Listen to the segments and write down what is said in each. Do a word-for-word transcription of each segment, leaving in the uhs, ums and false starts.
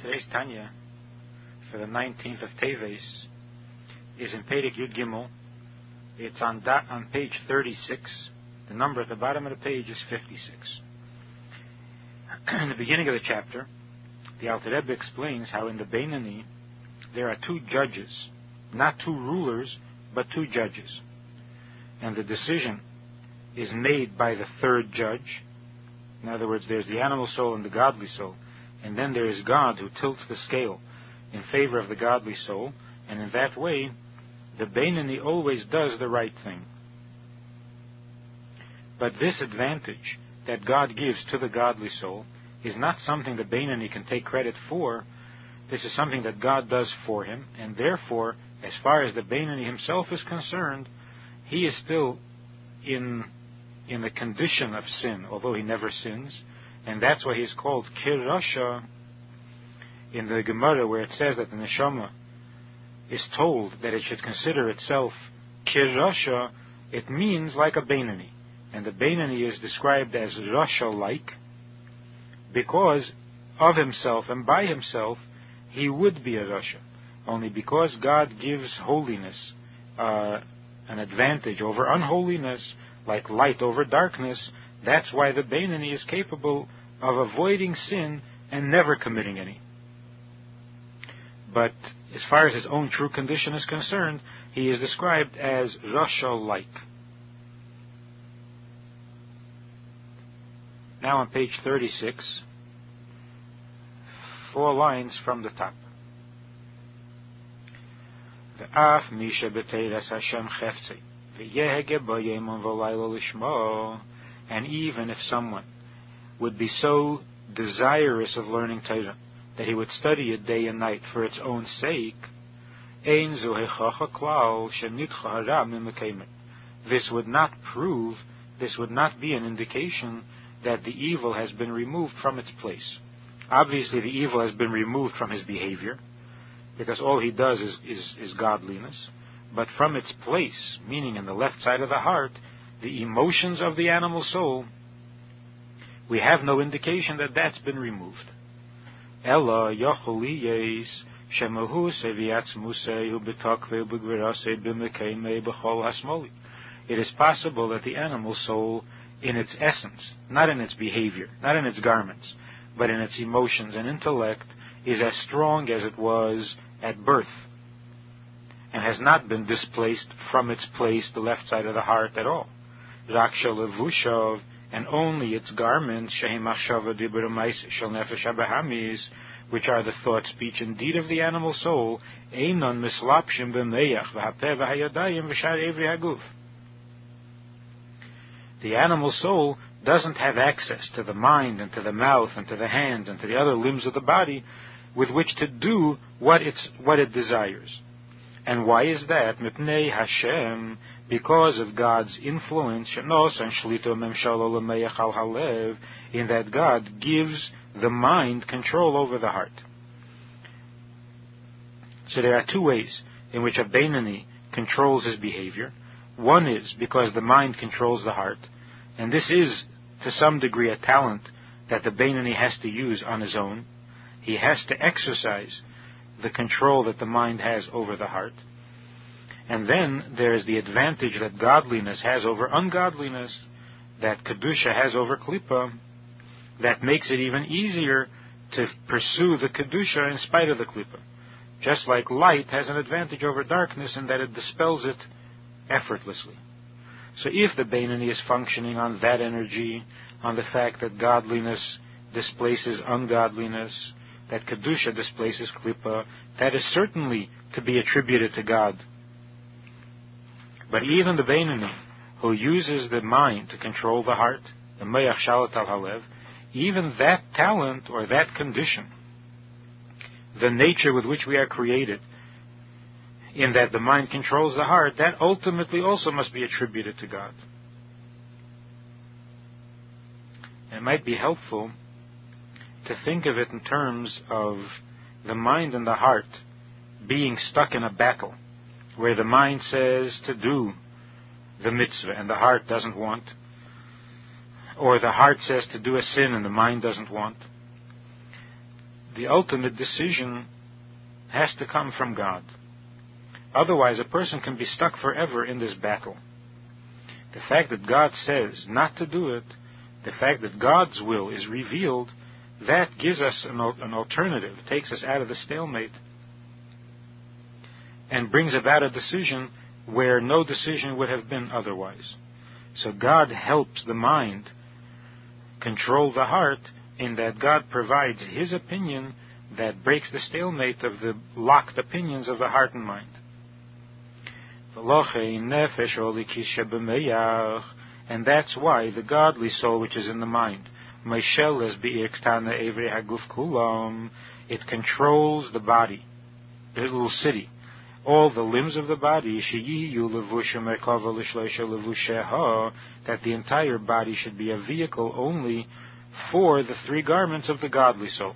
Today's Tanya for the nineteenth of Teves is in Perek Yud Gimel. It's on dot, on page thirty-six. The number at the bottom of the page is fifty-six. In the beginning of the chapter, the Alter Rebbe explains how in the Beinani there are two judges, not two rulers, but two judges. And the decision is made by the third judge. In other words, there's the animal soul and the godly soul. And then there is God who tilts the scale in favor of the godly soul. And in that way, the Beinani always does the right thing. But this advantage that God gives to the godly soul is not something the Beinani can take credit for. This is something that God does for him. And therefore, as far as the Beinani himself is concerned, he is still in in the condition of sin, although he never sins. And that's why he's called Kirasha in the Gemara, where it says that the Neshama is told that it should consider itself Kirasha. It means like a Beinani. And the Beinani is described as Rasha-like because of himself and by himself he would be a Rasha. Only because God gives holiness uh, an advantage over unholiness, like light over darkness, that's why the Beinani is capable of avoiding sin and never committing any. But as far as his own true condition is concerned, he is described as Rasha-like. Now on page thirty-six, four lines from the top. Ve'af misha b'teiras Hashem cheftzei. And even if someone would be so desirous of learning Torah that he would study it day and night for its own sake, this would not prove, this would not be an indication that the evil has been removed from its place. Obviously the evil has been removed from his behavior, because all he does is, is, is godliness. But from its place, meaning in the left side of the heart, the emotions of the animal soul, we have no indication that that's been removed. Ella yocholi shemahu seviatzmusei ubetakve ubegverase b'mekei b'chol hasmoli. It is possible that the animal soul, in its essence, not in its behavior, not in its garments, but in its emotions and intellect, is as strong as it was at birth, and has not been displaced from its place, the left side of the heart, at all. Raksha levushav, and only its garments, which are the thought, speech, and deed of the animal soul, einon mislapshim b'meyach v'hapeh v'hayadayim v'shar evri haguf. The animal soul doesn't have access to the mind and to the mouth and to the hands and to the other limbs of the body with which to do what it's what it desires. And why is that? Mipnei Hashem, because of God's influence, in that God gives the mind control over the heart. So there are two ways in which a Beinani controls his behavior. One is because the mind controls the heart, and this is to some degree a talent that the Beinani has to use on his own. He has to exercise the control that the mind has over the heart. And then there is the advantage that godliness has over ungodliness, that Kedusha has over Klippa, that makes it even easier to pursue the Kedusha in spite of the Klippa. Just like light has an advantage over darkness in that it dispels it effortlessly. So if the Beinani is functioning on that energy, on the fact that godliness displaces ungodliness, that Kedusha displaces Klippa, that is certainly to be attributed to God. But even the Beinani, who uses the mind to control the heart, the Meyach Shalat al Halev, even that talent or that condition, the nature with which we are created, in that the mind controls the heart, that ultimately also must be attributed to God. And it might be helpful to think of it in terms of the mind and the heart being stuck in a battle, where the mind says to do the mitzvah and the heart doesn't want, or the heart says to do a sin and the mind doesn't want. the ultimate decision has to come from God. Otherwise, a person can be stuck forever in this battle. The fact that God says not to do it, the fact that God's will is revealed, that gives us an, an alternative, takes us out of the stalemate, and brings about a decision where no decision would have been otherwise. So God helps the mind control the heart, in that God provides His opinion that breaks the stalemate of the locked opinions of the heart and mind. And that's why the godly soul which is in the mind, it controls the body, the little city, all the limbs of the body, that the entire body should be a vehicle only for the three garments of the godly soul.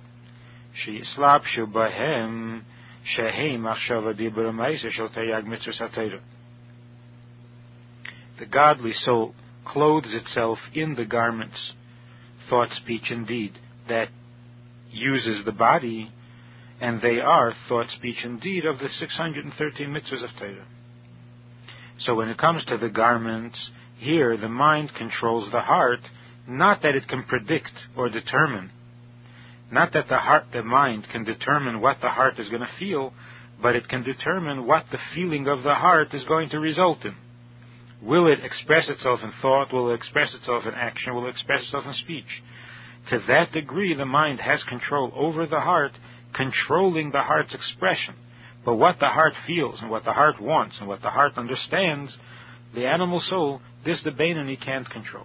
The godly soul clothes itself in the garments, thought, speech, and deed, that uses the body, and they are thought, speech, and deed of the six hundred thirteen mitzvahs of Torah. So when it comes to the garments, here the mind controls the heart, not that it can predict or determine, not that the heart, the mind can determine what the heart is going to feel, but it can determine what the feeling of the heart is going to result in. Will it express itself in thought? Will it express itself in action? Will it express itself in speech? To that degree, the mind has control over the heart, controlling the heart's expression. But what the heart feels and what the heart wants and what the heart understands, the animal soul, this the Beinoni can't control.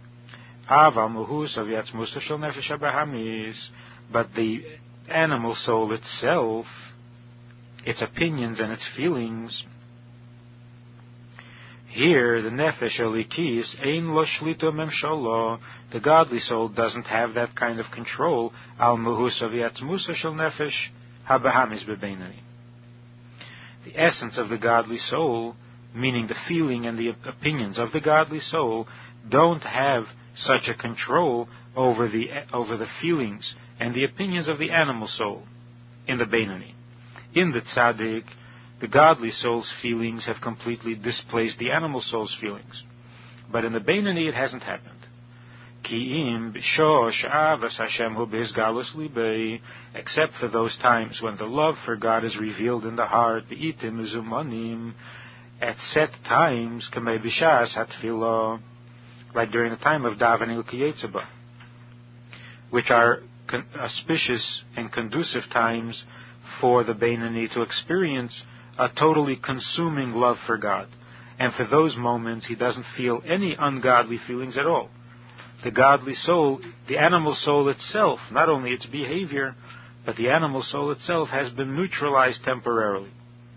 But the animal soul itself, its opinions and its feelings, here the nefesh elikis ein lo shlito memshalo, the godly soul doesn't have that kind of control al muhus aviatzmusa shel nefesh habahamis bebeinani. The essence of the godly soul, meaning the feeling and the opinions of the godly soul, don't have such a control over the over the feelings and the opinions of the animal soul in the Beinoni. In the tzaddik, the godly soul's feelings have completely displaced the animal soul's feelings. But in the Beinoni it hasn't happened. Except for those times when the love for God is revealed in the heart, at set times, like during the time of davening l'kiyetzeba, which are con- auspicious and conducive times for the Beinoni to experience a totally consuming love for God. And for those moments, he doesn't feel any ungodly feelings at all. The godly soul, the animal soul itself, not only its behavior, but the animal soul itself has been neutralized temporarily.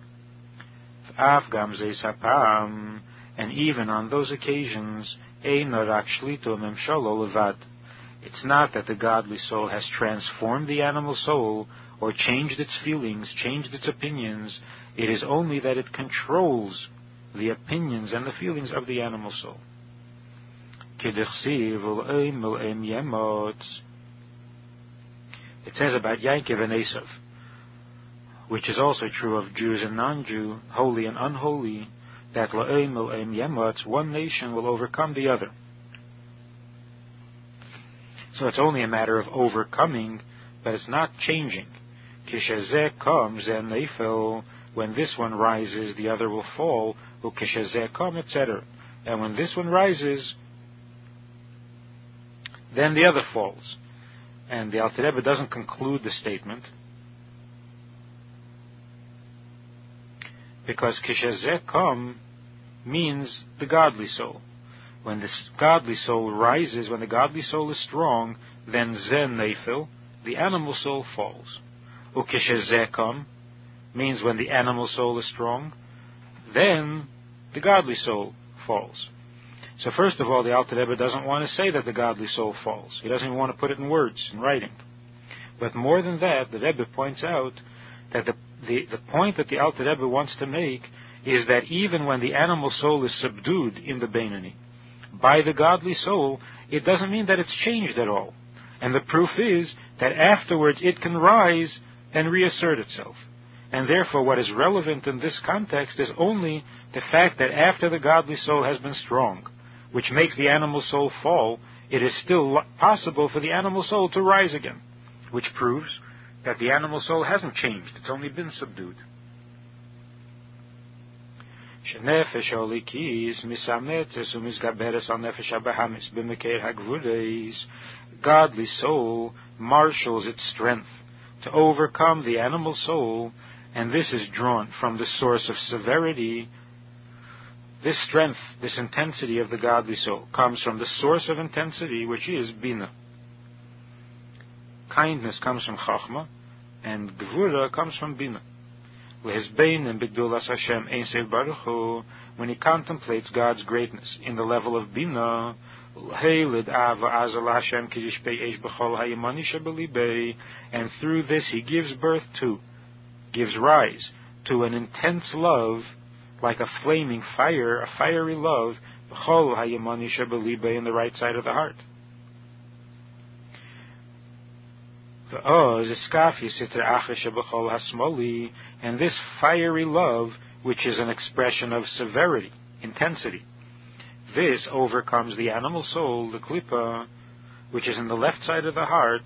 And even on those occasions, it's not that the godly soul has transformed the animal soul or changed its feelings, changed its opinions. It is only that it controls the opinions and the feelings of the animal soul. It says about Yaakov and Esav, which is also true of Jews and non-Jew, holy and unholy, that one nation will overcome the other. So it's only a matter of overcoming, but it's not changing. When this one rises, the other will fall, et cetera. And when this one rises, then the other falls. And the Alter Rebbe doesn't conclude the statement, because kishazeh kam means the godly soul. When this godly soul rises, when the godly soul is strong, then zen nefil, the animal soul falls. Ukishazeh kam means when the animal soul is strong, then the godly soul falls. So first of all, the Alter Rebbe doesn't want to say that the godly soul falls. He doesn't even want to put it in words, in writing. But more than that, the Rebbe points out that the, the, the point that the Alter Rebbe wants to make is that even when the animal soul is subdued in the Beinoni by the godly soul, it doesn't mean that it's changed at all. And the proof is that afterwards it can rise and reassert itself. And therefore what is relevant in this context is only the fact that after the godly soul has been strong, which makes the animal soul fall, it is still possible for the animal soul to rise again, which proves that the animal soul hasn't changed, it's only been subdued. Godly soul marshals its strength to overcome the animal soul, and this is drawn from the source of severity. This strength, this intensity of the godly soul, comes from the source of intensity, which is Bina. Kindness comes from Chachma, and Gvura comes from Bina. When he contemplates God's greatness in the level of Bina, and through this he gives birth to, gives rise to an intense love, like a flaming fire, a fiery love, in the right side of the heart. And this fiery love, which is an expression of severity, intensity, this overcomes the animal soul, the klipa, which is in the left side of the heart,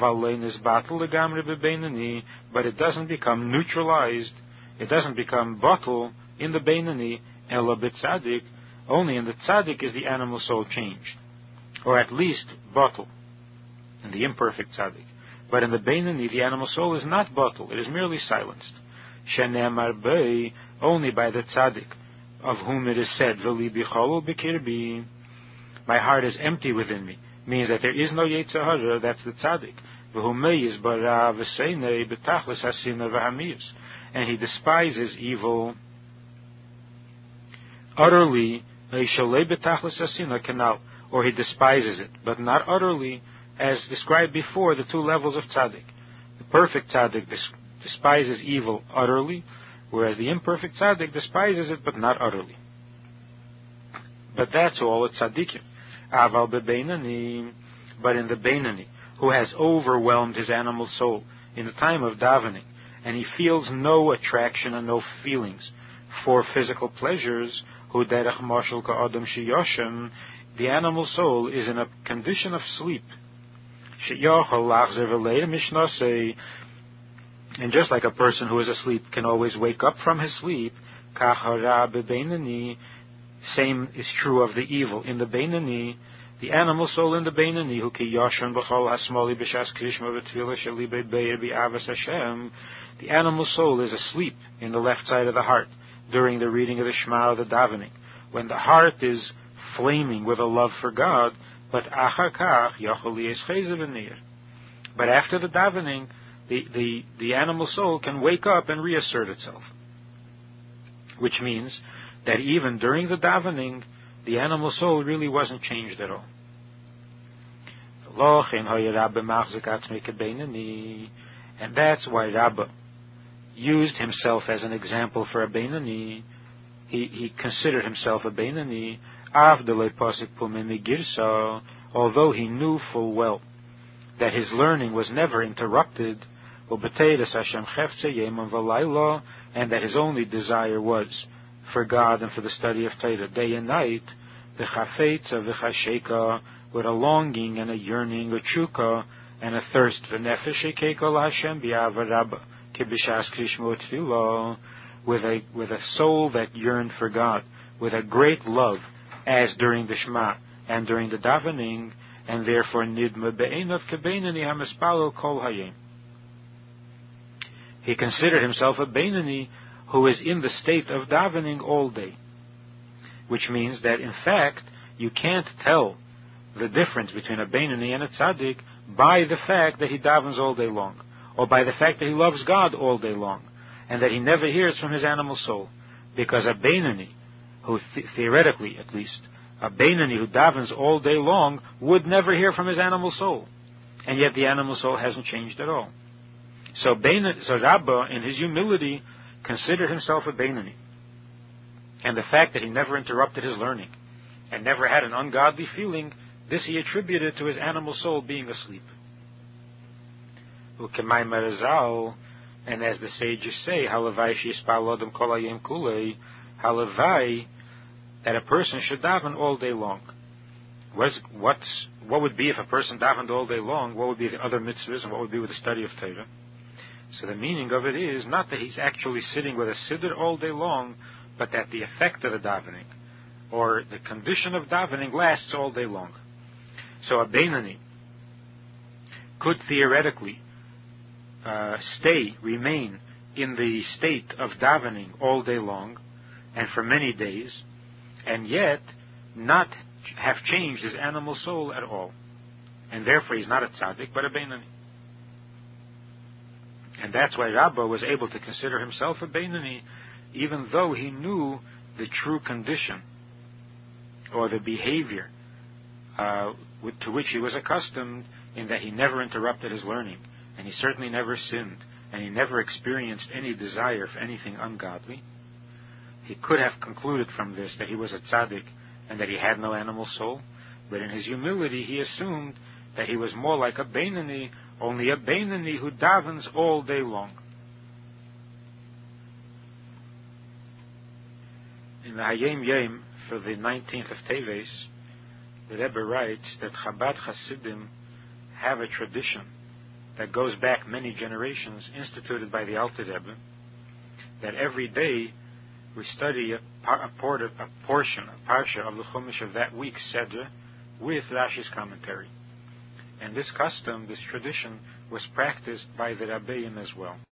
but it doesn't become neutralized, it doesn't become bottle in the Beinani, ela b'tzadik. Only in the tzaddik is the animal soul changed, or at least bottle, in the imperfect tzaddik. But in the Beinani, the animal soul is not bottle, it is merely silenced. Shene'amar bei, only by the tzaddik, of whom it is said, V'li b'cholol b'kirbi, my heart is empty within me, means that there is no Yetzer Hara, that's the tzaddik. V'humei yizbara v'seinei b'tachlis hasina v'hamiyus, and he despises evil utterly, or he despises it, but not utterly, as described before, the two levels of tzaddik. The perfect tzaddik des- despises evil utterly, whereas the imperfect tzaddik despises it, but not utterly. But that's all at tzaddikim. Aval bebeinani, but in the Beinani, who has overwhelmed his animal soul in the time of davening, and he feels no attraction and no feelings for physical pleasures, who derech mashal ka'adam sheyoshem, the animal soul is in a condition of sleep. And just like a person who is asleep can always wake up from his sleep, same is true of the evil in the Beinani, the animal soul in the Beinani, who kiyoshan b'chol hasmoli b'shas krishma v'tfila sheli be'er bi'avas Hashem, the animal soul is asleep in the left side of the heart during the reading of the Shema or the davening, when the heart is flaming with a love for God, but achar kach yachol liyes chayzer v'nir. But after the davening, the, the, the animal soul can wake up and reassert itself. Which means that even during the davening, the animal soul really wasn't changed at all. And that's why Rabbah used himself as an example for a Beinani. He, he considered himself a Beinani, although he knew full well that his learning was never interrupted, and that his only desire was for God and for the study of Torah day and night, with a longing and a yearning, a tshuka and a thirst, with a with a soul that yearned for God, with a great love, as during the Shema and during the davening, and therefore nidma be'enav kebeinani hamispalel kol hayim. He considered himself a Beinani who is in the state of davening all day, which means that in fact you can't tell the difference between a Beinani and a tzaddik by the fact that he davens all day long, or by the fact that he loves God all day long, and that he never hears from his animal soul. Because a Beinani, who th- theoretically at least, a Beinani who davens all day long would never hear from his animal soul, and yet the animal soul hasn't changed at all. So, Beinani, so Rabbah, in his humility, considered himself a Beinani, and the fact that he never interrupted his learning and never had an ungodly feeling, this he attributed to his animal soul being asleep. ukemay merazal, and as the sages say, halavai shispal adam kol hayom kulei, halavai, that a person should daven all day long. What's, what's, what would be if a person davened all day long? What would be the other mitzvahs, and what would be with the study of Torah? So the meaning of it is not that he's actually sitting with a siddur all day long, but that the effect of the davening, or the condition of davening, lasts all day long. So a Beinani could theoretically uh, stay, remain in the state of davening all day long, and for many days, and yet not have changed his animal soul at all. And therefore he's not a tzaddik, but a Beinani. And that's why Rabbah was able to consider himself a Beinani, even though he knew the true condition, or the behavior uh, with, to which he was accustomed, in that he never interrupted his learning, and he certainly never sinned, and he never experienced any desire for anything ungodly. He could have concluded from this that he was a tzaddik, and that he had no animal soul, but in his humility he assumed that he was more like a Beinani, only a Beinani who davens all day long. In the Hayom Yom for the nineteenth of Teves, the Rebbe writes that Chabad Hasidim have a tradition that goes back many generations, instituted by the Alter Rebbe, that every day we study a, a, port, a portion, a parsha of the Chumash of that week's Seder with Rashi's commentary. And this custom, this tradition, was practiced by the Rabbeim as well.